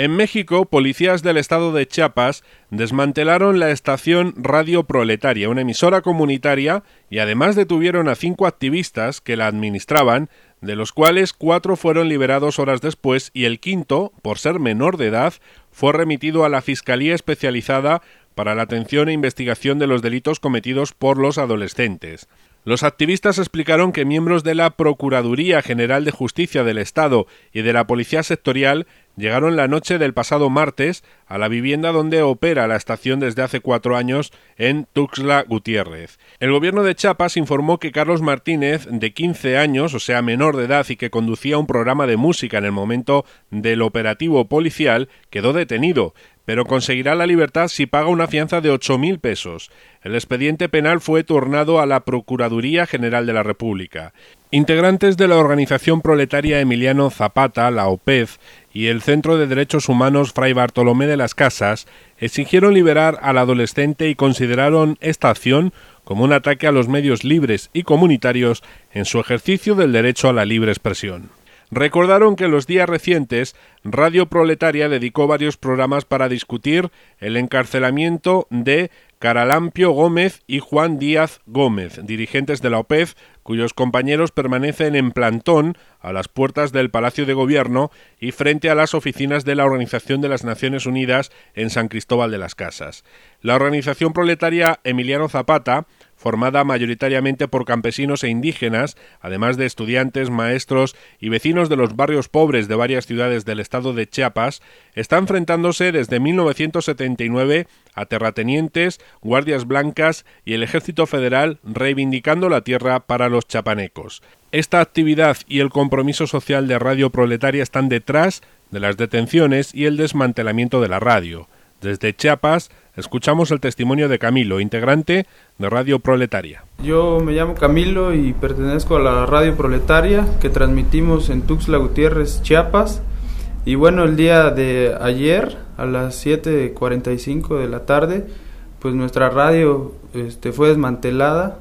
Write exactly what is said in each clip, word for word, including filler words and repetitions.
En México, policías del estado de Chiapas desmantelaron la estación Radio Proletaria, una emisora comunitaria, y además detuvieron a cinco activistas que la administraban, de los cuales cuatro fueron liberados horas después y el quinto, por ser menor de edad, fue remitido a la Fiscalía Especializada para la Atención e Investigación de los Delitos Cometidos por los Adolescentes. Los activistas explicaron que miembros de la Procuraduría General de Justicia del Estado y de la Policía Sectorial llegaron la noche del pasado martes a la vivienda donde opera la estación desde hace cuatro años en Tuxtla Gutiérrez. El gobierno de Chiapas informó que Carlos Martínez, de quince años, o sea menor de edad y que conducía un programa de música en el momento del operativo policial, quedó detenido, pero conseguirá la libertad si paga una fianza de ocho mil pesos. El expediente penal fue turnado a la Procuraduría General de la República. Integrantes de la organización proletaria Emiliano Zapata, la O P E Z, y el Centro de Derechos Humanos Fray Bartolomé de las Casas exigieron liberar al adolescente y consideraron esta acción como un ataque a los medios libres y comunitarios en su ejercicio del derecho a la libre expresión. Recordaron que en los días recientes Radio Proletaria dedicó varios programas para discutir el encarcelamiento de Caralampio Gómez y Juan Díaz Gómez, dirigentes de la O P E Z, cuyos compañeros permanecen en plantón a las puertas del Palacio de Gobierno y frente a las oficinas de la Organización de las Naciones Unidas en San Cristóbal de las Casas. La organización proletaria Emiliano Zapata, formada mayoritariamente por campesinos e indígenas, además de estudiantes, maestros y vecinos de los barrios pobres de varias ciudades del estado de Chiapas, está enfrentándose desde mil novecientos setenta y nueve a terratenientes, guardias blancas y el Ejército Federal, reivindicando la tierra para los chapanecos. Esta actividad y el compromiso social de Radio Proletaria están detrás de las detenciones y el desmantelamiento de la radio. Desde Chiapas, escuchamos el testimonio de Camilo, integrante de Radio Proletaria. Yo me llamo Camilo y pertenezco a la Radio Proletaria que transmitimos en Tuxtla Gutiérrez, Chiapas. Y bueno, el día de ayer a las siete cuarenta y cinco de la tarde, pues nuestra radio este, fue desmantelada.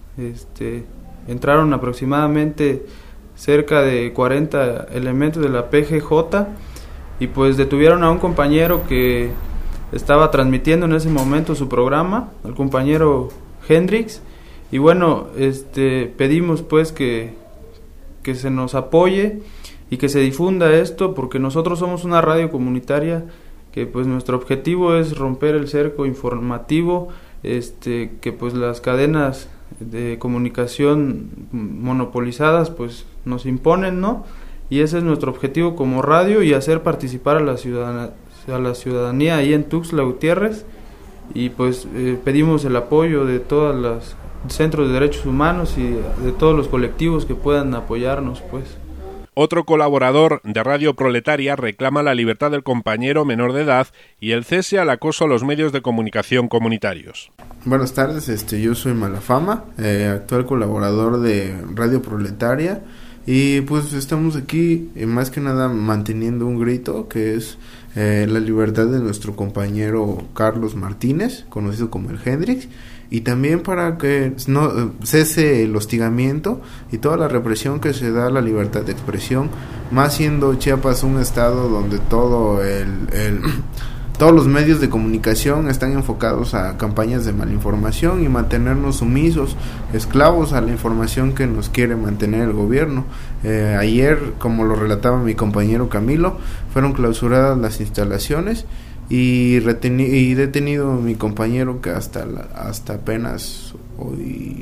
Este, entraron aproximadamente cerca de cuarenta elementos de la P G J y pues detuvieron a un compañero que estaba transmitiendo en ese momento su programa, al compañero Hendrix, y bueno, este pedimos pues que, que se nos apoye y que se difunda esto, porque nosotros somos una radio comunitaria que pues nuestro objetivo es romper el cerco informativo, este que pues las cadenas de comunicación monopolizadas pues nos imponen, ¿no? Y ese es nuestro objetivo como radio, y hacer participar a la ciudadanía a la ciudadanía ahí en Tuxtla Gutiérrez, y pues eh, pedimos el apoyo de todos los centros de derechos humanos y de todos los colectivos que puedan apoyarnos, pues. Otro colaborador de Radio Proletaria reclama la libertad del compañero menor de edad y el cese al acoso a los medios de comunicación comunitarios. Buenas tardes, este, yo soy Malafama, eh, actual colaborador de Radio Proletaria, y pues estamos aquí eh, más que nada manteniendo un grito que es eh, la libertad de nuestro compañero Carlos Martínez, conocido como el Hendrix, y también para que no cese el hostigamiento y toda la represión que se da a la libertad de expresión, más siendo Chiapas un estado donde todo el, el todos los medios de comunicación están enfocados a campañas de malinformación y mantenernos sumisos, esclavos a la información que nos quiere mantener el gobierno. Eh, ayer, como lo relataba mi compañero Camilo, fueron clausuradas las instalaciones y, reteni- y detenido mi compañero, que hasta la, hasta apenas hoy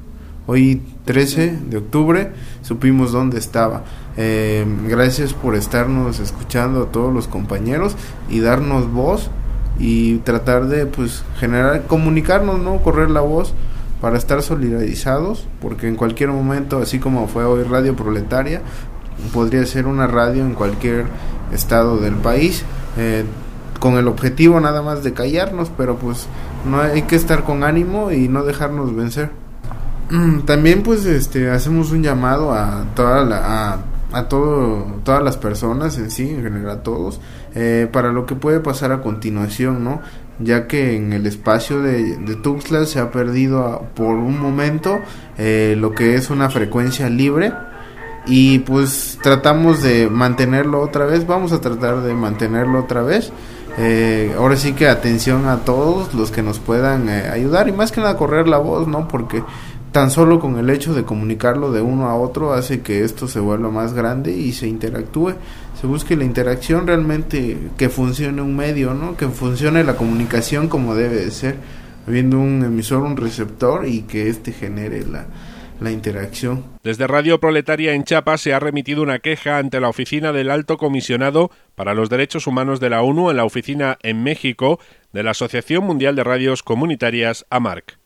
hoy trece de octubre supimos dónde estaba. Eh, gracias por estarnos escuchando a todos los compañeros y darnos voz y tratar de pues generar, comunicarnos, no correr la voz para estar solidarizados, porque en cualquier momento, así como fue hoy Radio Proletaria, podría ser una radio en cualquier estado del país, eh, con el objetivo nada más de callarnos, pero pues no hay que estar con ánimo y no dejarnos vencer. También pues este hacemos un llamado a toda la, a, a todo todas las personas en sí, en general a todos, eh, para lo que puede pasar a continuación, ¿no? Ya que en el espacio de, de Tuxtla se ha perdido a, por un momento eh, lo que es una frecuencia libre, y pues tratamos de mantenerlo otra vez, vamos a tratar de mantenerlo otra vez. Eh, ahora sí que atención a todos los que nos puedan eh, ayudar y más que nada correr la voz, ¿no? Porque tan solo con el hecho de comunicarlo de uno a otro hace que esto se vuelva más grande y se interactúe, se busque la interacción realmente, que funcione un medio, ¿no? Que funcione la comunicación como debe de ser, habiendo un emisor, un receptor y que este genere la, la interacción. Desde Radio Proletaria en Chiapas se ha remitido una queja ante la oficina del Alto Comisionado para los Derechos Humanos de la ONU en la oficina en México de la Asociación Mundial de Radios Comunitarias, A M A R C.